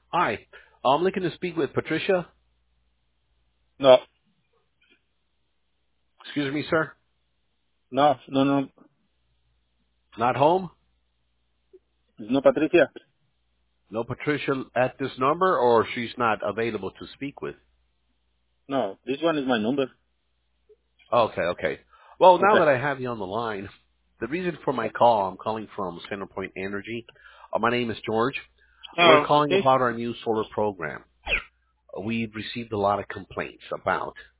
Hi. I'm looking to speak with Patricia. No, Excuse me, sir. no. Not home? It's not Patricia. No Patricia at this number, or she's not available to speak with? No, this one is my number. Okay, okay. Well, now Okay. that I have you on the line, the reason for my call, I'm calling from Centerpoint Energy. My name is George. We're Oh, calling okay. about our new solar program. We've received a lot of complaints about